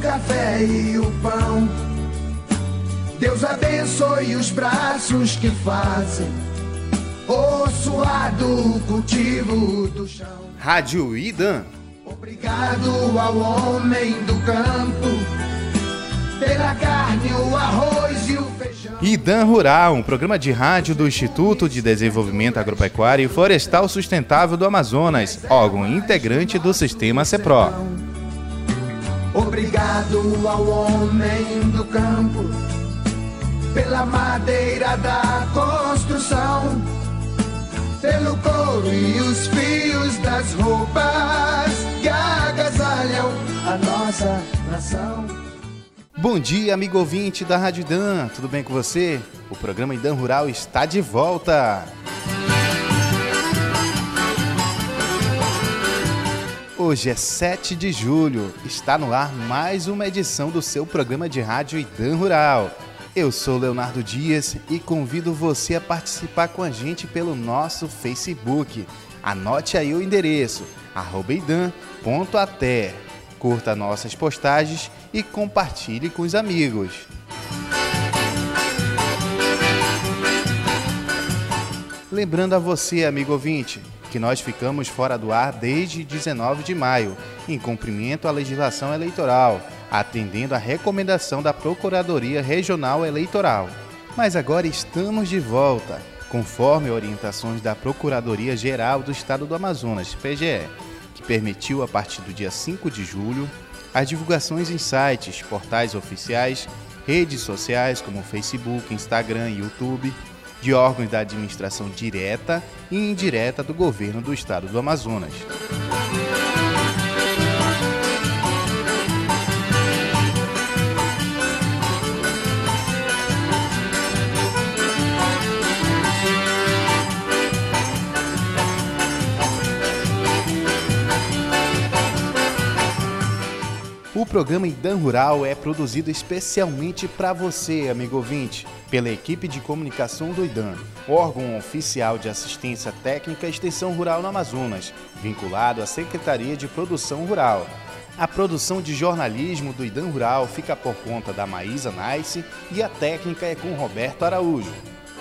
café e o pão. Deus abençoe os braços que fazem o suado cultivo do chão. Rádio Idan. Obrigado ao homem do campo pela carne, o arroz e o feijão. Idan Rural, um programa de rádio do Instituto de Desenvolvimento Agropecuário e Florestal Sustentável do Amazonas, órgão integrante do Sistema CEPRO. Obrigado ao homem do campo pela madeira da construção, pelo couro e os fios das roupas que agasalham a nossa nação. Bom dia, amigo ouvinte da Rádio Idan, tudo bem com você? O programa Idan Rural está de volta. Hoje é 7 de julho, está no ar mais uma edição do seu programa de rádio Idan Rural. Eu sou Leonardo Dias e convido você a participar com a gente pelo nosso Facebook. Anote aí o endereço, @idan.ater. Curta nossas postagens e compartilhe com os amigos. Lembrando a você, amigo ouvinte, que nós ficamos fora do ar desde 19 de maio, em cumprimento à legislação eleitoral, atendendo à recomendação da Procuradoria Regional Eleitoral. Mas agora estamos de volta, conforme orientações da Procuradoria-Geral do Estado do Amazonas, PGE, que permitiu, a partir do dia 5 de julho, as divulgações em sites, portais oficiais, redes sociais como Facebook, Instagram e YouTube, de órgãos da administração direta e indireta do governo do Estado do Amazonas. O programa Idan Rural é produzido especialmente para você, amigo ouvinte, pela equipe de comunicação do Idan, órgão oficial de assistência técnica e extensão rural no Amazonas, vinculado à Secretaria de Produção Rural. A produção de jornalismo do Idan Rural fica por conta da Maísa Nice e a técnica é com Roberto Araújo.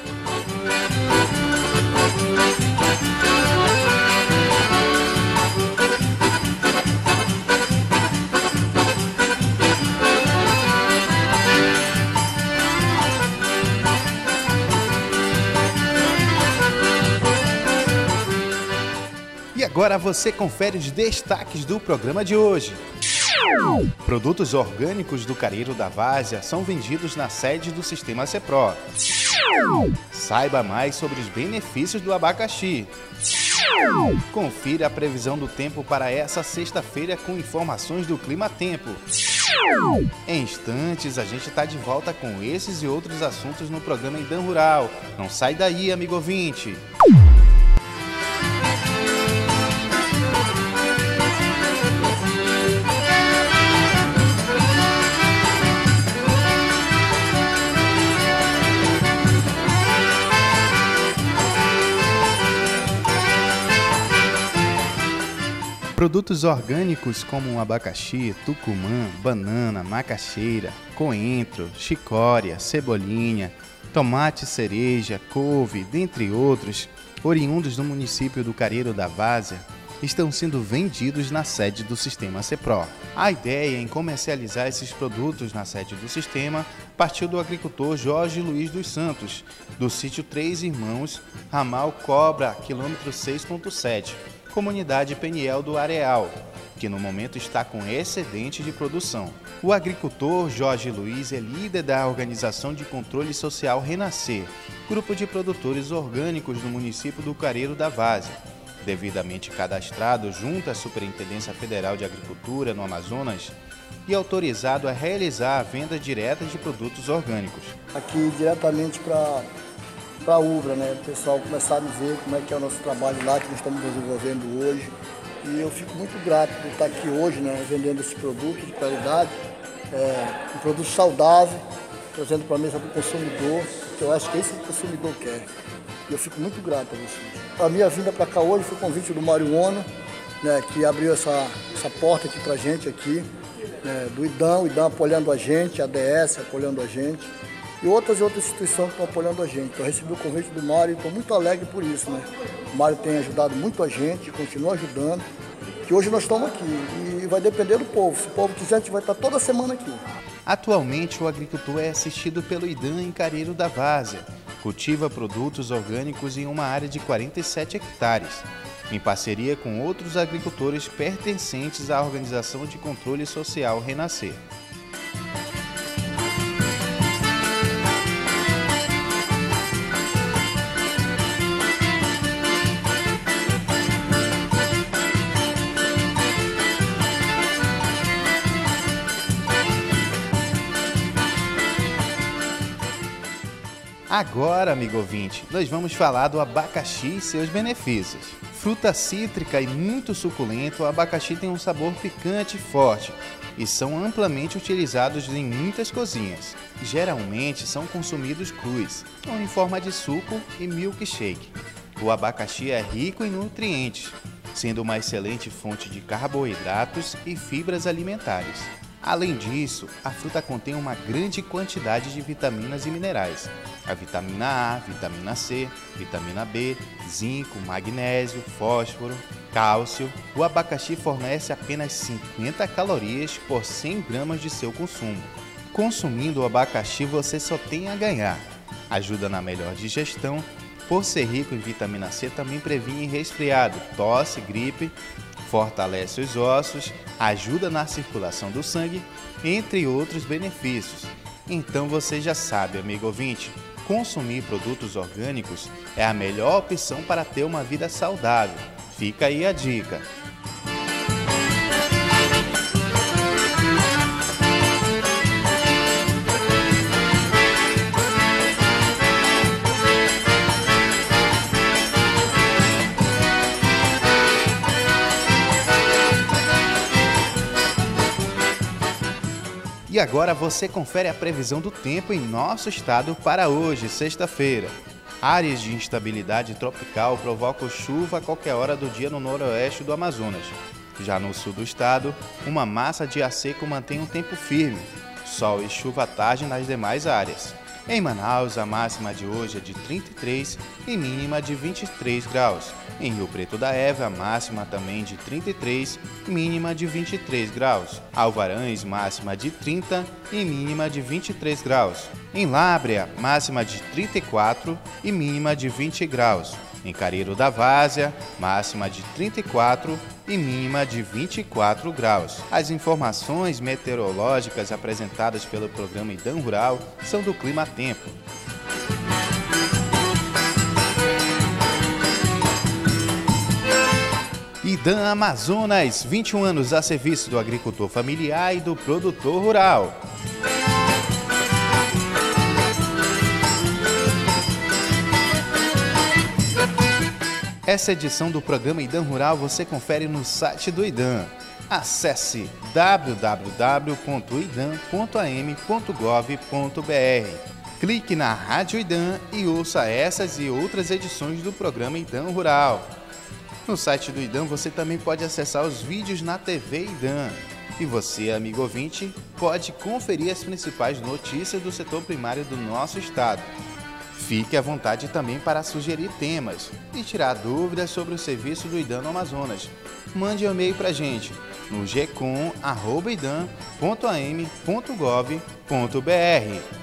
E agora você confere os destaques do programa de hoje. Produtos orgânicos do Careiro da Várzea são vendidos na sede do Sistema CEPRO. Saiba mais sobre os benefícios do abacaxi. Confira a previsão do tempo para essa sexta-feira com informações do Clima-Tempo. Em instantes, a gente está de volta com esses e outros assuntos no programa Idan Rural. Não sai daí, amigo ouvinte! Produtos orgânicos como abacaxi, tucumã, banana, macaxeira, coentro, chicória, cebolinha, tomate cereja, couve, dentre outros, oriundos do município do Careiro da Várzea, estão sendo vendidos na sede do Sistema CEPRO. A ideia em comercializar esses produtos na sede do Sistema partiu do agricultor Jorge Luiz dos Santos, do sítio Três Irmãos, ramal Cobra, quilômetro 6.7, comunidade Peniel do Areal, que no momento está com excedente de produção. O agricultor Jorge Luiz é líder da Organização de Controle Social Renascer, grupo de produtores orgânicos do município do Careiro da Várzea, devidamente cadastrado junto à Superintendência Federal de Agricultura no Amazonas e autorizado a realizar a venda direta de produtos orgânicos. Aqui diretamente para a UVRA, né? O pessoal começar a ver como é que é o nosso trabalho lá, que nós estamos desenvolvendo hoje. E eu fico muito grato por estar aqui hoje, né, vendendo esse produto de qualidade, um produto saudável, trazendo para a mesa do consumidor, que eu acho que é isso que o consumidor quer. E eu fico muito grato a vocês. A minha vinda para cá hoje foi o convite do Mário Ono, né, que abriu essa porta aqui para a gente aqui. do IDAM, o IDAM apoiando a gente, a ADS apoiando a gente e outras instituições que estão apoiando a gente. Então, eu recebi o convite do Mário e estou muito alegre por isso, né? O Mário tem ajudado muito a gente, continua ajudando, que hoje nós estamos aqui e vai depender do povo. Se o povo quiser, a gente vai estar toda semana aqui. Atualmente, o agricultor é assistido pelo IDAM em Careiro da Várzea. Cultiva produtos orgânicos em uma área de 47 hectares, em parceria com outros agricultores pertencentes à Organização de Controle Social Renascer. Agora, amigo ouvinte, nós vamos falar do abacaxi e seus benefícios. Fruta cítrica e muito suculento, o abacaxi tem um sabor picante e forte e são amplamente utilizados em muitas cozinhas. Geralmente são consumidos crus ou em forma de suco e milkshake. O abacaxi é rico em nutrientes, sendo uma excelente fonte de carboidratos e fibras alimentares. Além disso, a fruta contém uma grande quantidade de vitaminas e minerais. A vitamina A, vitamina C, vitamina B, zinco, magnésio, fósforo, cálcio. O abacaxi fornece apenas 50 calorias por 100 gramas de seu consumo. Consumindo o abacaxi, você só tem a ganhar. Ajuda na melhor digestão. Por ser rico em vitamina C, também previne resfriado, tosse, gripe, fortalece os ossos, ajuda na circulação do sangue, entre outros benefícios. Então você já sabe, amigo ouvinte, consumir produtos orgânicos é a melhor opção para ter uma vida saudável. Fica aí a dica. E agora você confere a previsão do tempo em nosso estado para hoje, sexta-feira. Áreas de instabilidade tropical provocam chuva a qualquer hora do dia no noroeste do Amazonas. Já no sul do estado, uma massa de ar seco mantém um tempo firme, sol e chuva à tarde nas demais áreas. Em Manaus, a máxima de hoje é de 33 e mínima de 23 graus. Em Rio Preto da Eva, a máxima também de 33 e mínima de 23 graus. Alvarães, máxima de 30 e mínima de 23 graus. Em Lábrea, máxima de 34 e mínima de 20 graus. Em Careiro da Várzea, máxima de 34 e mínima de 24 graus. As informações meteorológicas apresentadas pelo programa IDAM Rural são do Clima Tempo. IDAM Amazonas, 21 anos a serviço do agricultor familiar e do produtor rural. Essa edição do programa IDAM Rural você confere no site do IDAM. Acesse www.idam.am.gov.br. Clique na Rádio IDAM e ouça essas e outras edições do programa IDAM Rural. No site do IDAM você também pode acessar os vídeos na TV IDAM. E você, amigo ouvinte, pode conferir as principais notícias do setor primário do nosso estado. Fique à vontade também para sugerir temas e tirar dúvidas sobre o serviço do IDAM no Amazonas. Mande um e-mail para a gente no gcom@idam.am.gov.br.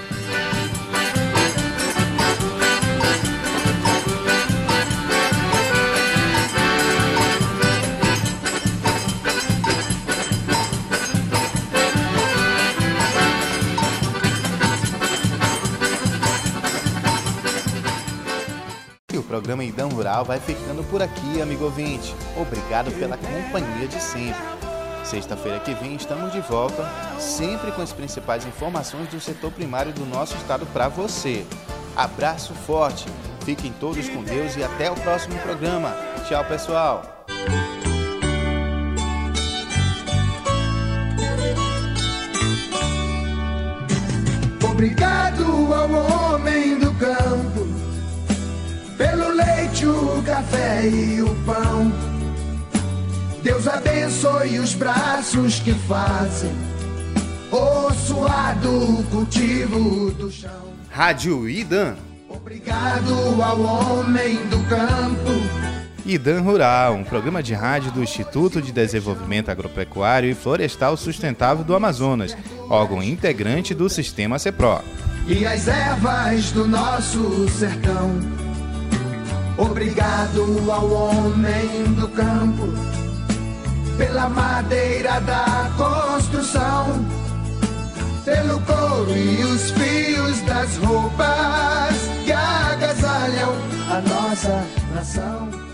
O programa IDAM Rural vai ficando por aqui, amigo ouvinte. Obrigado pela companhia de sempre. Sexta-feira que vem estamos de volta, sempre com as principais informações do setor primário do nosso estado para você. Abraço forte, fiquem todos com Deus e até o próximo programa. Tchau, pessoal! Obrigado ao homem do campo pelo leite, o café e o pão. Deus abençoe os braços que fazem o suado cultivo do chão. Rádio IDAM. Obrigado ao homem do campo. IDAM Rural, um programa de rádio do Instituto de Desenvolvimento Agropecuário e Florestal Sustentável do Amazonas, órgão integrante do Sistema CEPRO. E as ervas do nosso sertão. Obrigado ao homem do campo, pela madeira da construção, pelo couro e os fios das roupas que agasalham a nossa nação.